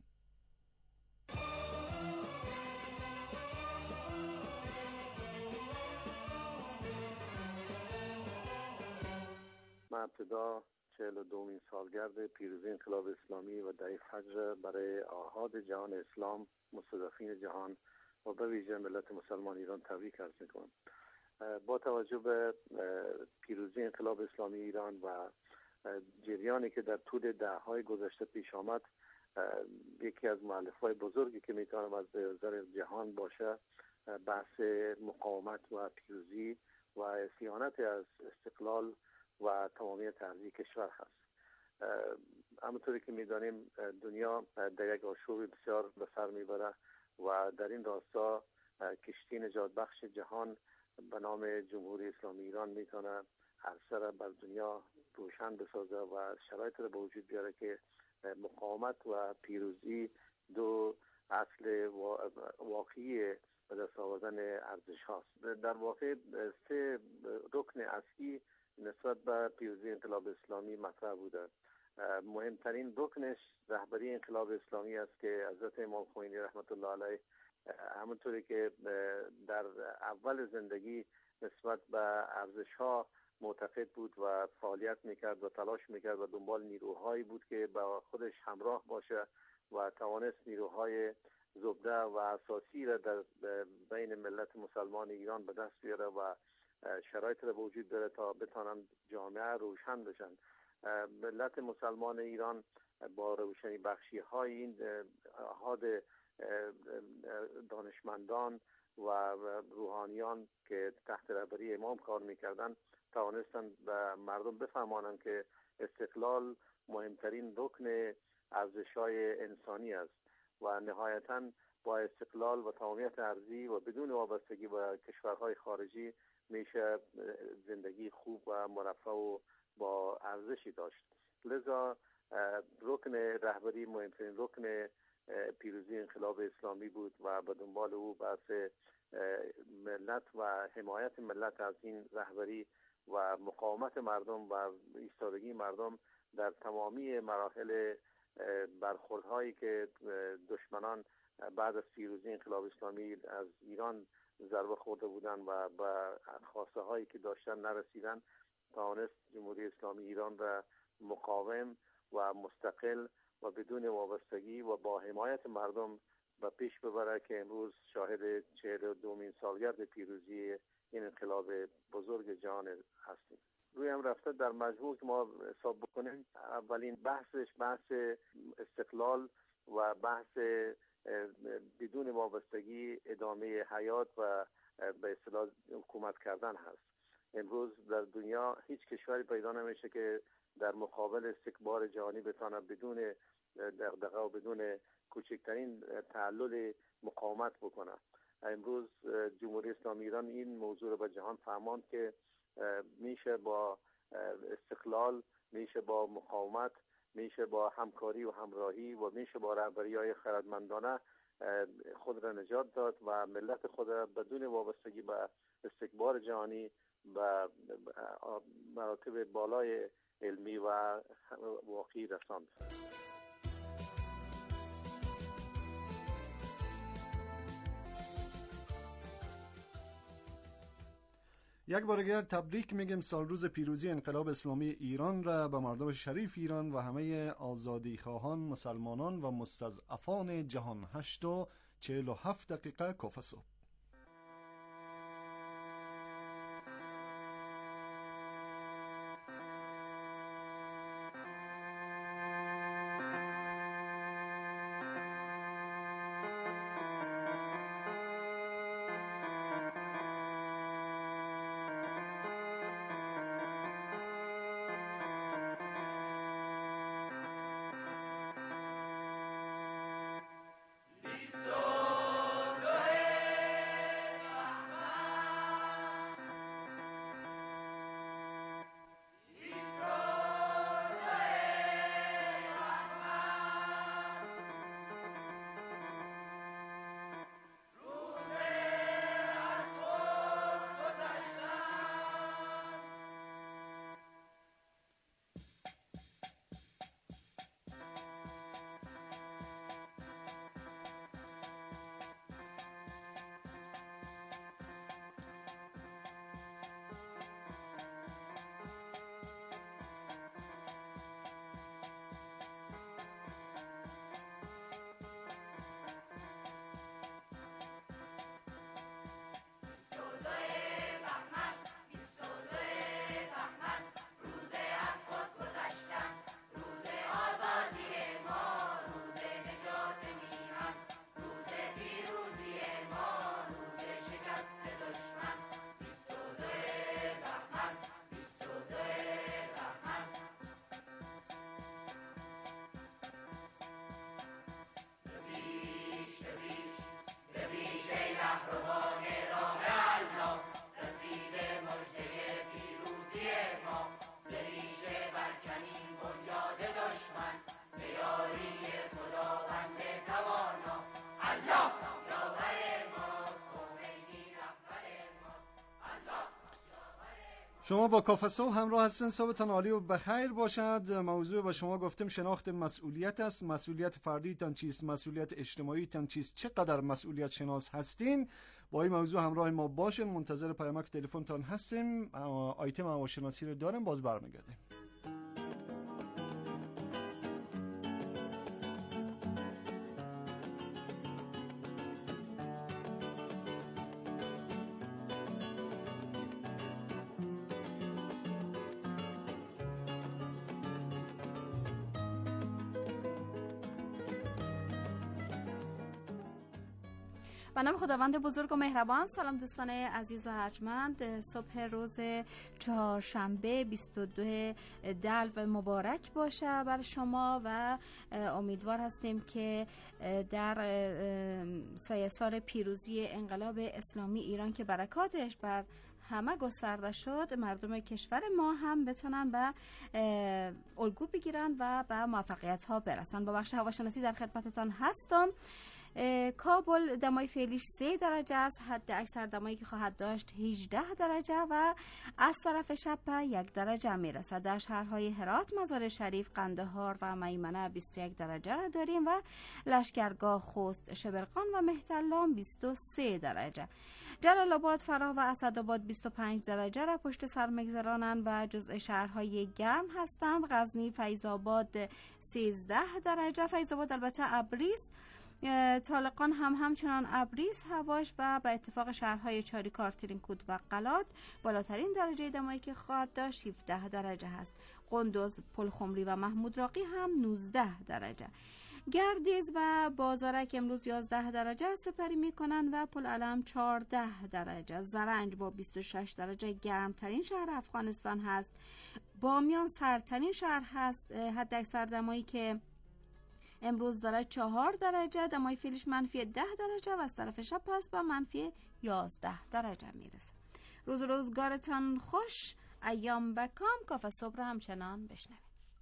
من ابتدا چهل و دومین سالگرد پیروزی انقلاب اسلامی و دعی فجر برای آحاد جهان اسلام، مستضعفین جهان و به ویژه ملت مسلمان ایران تبریک عرض میکنم. با توجه به پیروزی انقلاب اسلامی ایران و جریانی که در طول دهه‌های گذشته پیش آمد، یکی از مؤلفه‌های بزرگی که میتونم از نظر جهان باشه بحث مقاومت و پیروزی و صیانت از استقلال و تمامیت ارضی کشور هست. همونطوری که میدانیم دنیا در یک آشوب بسیار به سر میبره و در این راستا کشتی نجات بخش جهان به نام جمهوری اسلامی ایران میتونه عرصه را بر دنیا روشن بسازه و شرایط را به وجود بیاره که مقاومت و پیروزی دو اصل واقعی به دست آوردن ارزش هاست. در واقع سه رکن اصلی نسبت به پیروزی انقلاب اسلامی مطرح بوده. مهمترین رکنش رهبری انقلاب اسلامی است که حضرت امام خمینی رحمت الله علیه همونطوری که در اول زندگی نسبت به ارزش ها معتقد بود و فعالیت میکرد و تلاش میکرد و دنبال نیروهایی بود که با خودش همراه باشه و توانست نیروهای زبده و اساسی را در بین ملت مسلمان ایران به دست بیاره و شرایط را به وجود بیاره تا بتانند جامعه روشن بشن. ملت مسلمان ایران با روشنی بخشی های این احاد دانشمندان و روحانیان که تحت رهبری امام کار میکردن توانستند به مردم بفهمانند که استقلال مهمترین رکن ارزش‌های انسانی است و نهایتاً با استقلال و تمامیت ارضی و بدون وابستگی به کشورهای خارجی میشه زندگی خوب و مرفه و با ارزشی داشت. لذا رکن رهبری مهمترین رکن پیروزی انقلاب اسلامی بود و به دنبال او بحث ملت و حمایت ملت از این رهبری و مقاومت مردم و ایستادگی مردم در تمامی مراحل برخوردهایی که دشمنان بعد از پیروزی انقلاب اسلامی از ایران ضربه خورده بودند و به خواسته هایی که داشتن نرسیدن، توانست جمهوری اسلامی ایران را مقاوم و مستقل و بدون وابستگی و با حمایت مردم به پیش ببره که امروز شاهد چهل و دومین سالگرد پیروزی این انقلاب بزرگ جهان هستیم. روی هم رفته در مجموع که ما حساب بکنیم، اولین بحثش بحث استقلال و بحث بدون وابستگی ادامه حیات و به اصطلاح حکومت کردن هست. امروز در دنیا هیچ کشوری پیدا نمیشه که در مقابل استکبار جهانی بتونه بدون دغدغه و بدون کوچکترین تعلل مقاومت بکنه. امروز جمهوری اسلامی ایران این موضوع رو به جهان فهماند که میشه با استقلال، میشه با مقاومت، میشه با همکاری و همراهی و میشه با رهبری‌های خردمندانه خود را نجات داد و ملت خود را بدون وابستگی به استکبار جهانی به مراتب بالای علمی و واقعی رساند. یک بار دیگر تبریک میگم سال روز پیروزی انقلاب اسلامی ایران را به مردم شریف ایران و همه آزادی خواهان مسلمانان و مستضعفان جهان. هشت و چهل و هفت دقیقه کافه صبح. بیست و دو شما با کافه صبح همراه هستین. صبحتان عالی و بخیر باشد. موضوع با شما گفتم شناخت مسئولیت است. مسئولیت فردی تان چیست؟ مسئولیت اجتماعی تان چیست؟ چقدر مسئولیت شناس هستین؟ با این موضوع همراه ما باشین. منتظر پیامک تلفن تان هستیم. آیتم هواشناسی رو داریم، باز برمیگردیم. به نام خداوند بزرگ و مهربان. سلام دوستان عزیز و ارجمند. صبح روز چهارشنبه بیست و دو دلو مبارک باشه بر شما و امیدوار هستیم که در سایه‌سار پیروزی انقلاب اسلامی ایران که برکاتش بر همه گسترده شد، مردم کشور ما هم بتونن به الگو بگیرن و به موفقیت ها برسن. با بخش هواشناسی در خدمتتان هستم. کابل دمای فعلیش سه درجه است، حد اکثر دمایی که خواهد داشت هجده درجه و از طرف شب به یک درجه میرسد. در شهرهای هرات، مزار شریف، قندهار و میمنه بیست و یک درجه را داریم و لشکرگاه، خوست، شبرقان و مهترلام بیست و سه درجه. جلال آباد، فراه و اسدآباد بیست و پنج درجه را پشت سر میگذرانند و جزء شهرهای گرم هستند. غزنی، فیض آباد سیزده درجه. فیض آباد البته ابریست. طالقان هم همچنان ابریز هواش و به اتفاق شهرهای چاریکار، ترینکود و قلات بالاترین درجه دمایی که خواهد داشت هفده درجه هست. قندوز، پلخمری و محمود راقی هم نوزده درجه. گردیز و بازارک امروز یازده درجه را سپری می کنند و پلعلم چهارده درجه. زرنج با بیست و شش درجه گرمترین شهر افغانستان هست. بامیان سردترین شهر هست. حد اکثر دمایی که امروز داره چهار درجه، دمای فعلیش منفی ده درجه و از طرف شب پس با منفی یازده درجه میرسه. روز روزگارتان خوش، ایام بکام. کافه صبح را همچنان بشنوید.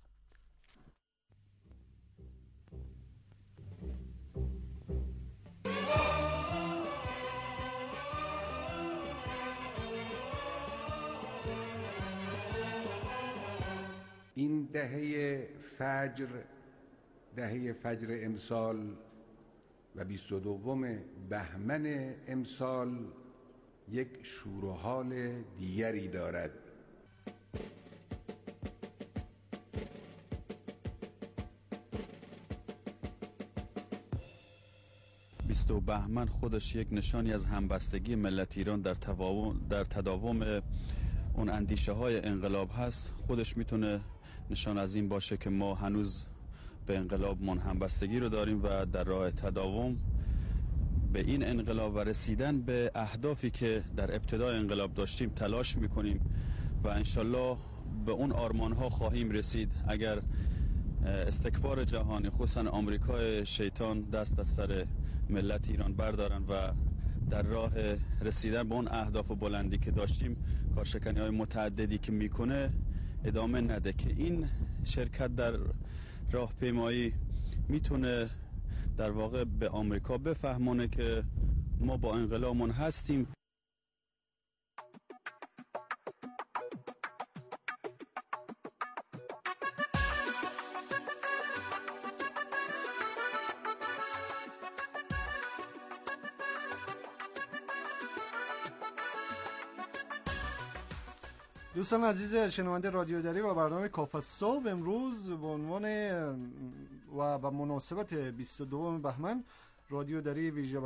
این دهه فجر، دهه فجر امسال و بیست و دوم بهمن امسال یک شور و حال دیگری دارد. بیست بهمن خودش یک نشانی از همبستگی ملت ایران در در تداوم اون اندیشه های انقلاب هست. خودش میتونه نشان از این باشه که ما هنوز به انقلاب منحنبستگی رو داریم و در راه تداوم به این انقلاب و رسیدن به اهدافی که در ابتدای انقلاب داشتیم تلاش میکنیم و انشالله به اون آرمان ها خواهیم رسید اگر استکبار جهانی خصوصا آمریکای شیطان دست از سر ملت ایران بردارن و در راه رسیدن به اون اهداف و بلندی که داشتیم کارشکنی های متعددی که میکنه ادامه نده که این شرکت در راهپیمایی میتونه در واقع به آمریکا بفهمونه که ما با انقلابمون هستیم. دوستان عزیز شنونده رادیو دری و برنامه کافه صبح، امروز به عنوان و به مناسبت بیست و دوم بهمن رادیو دری ویژه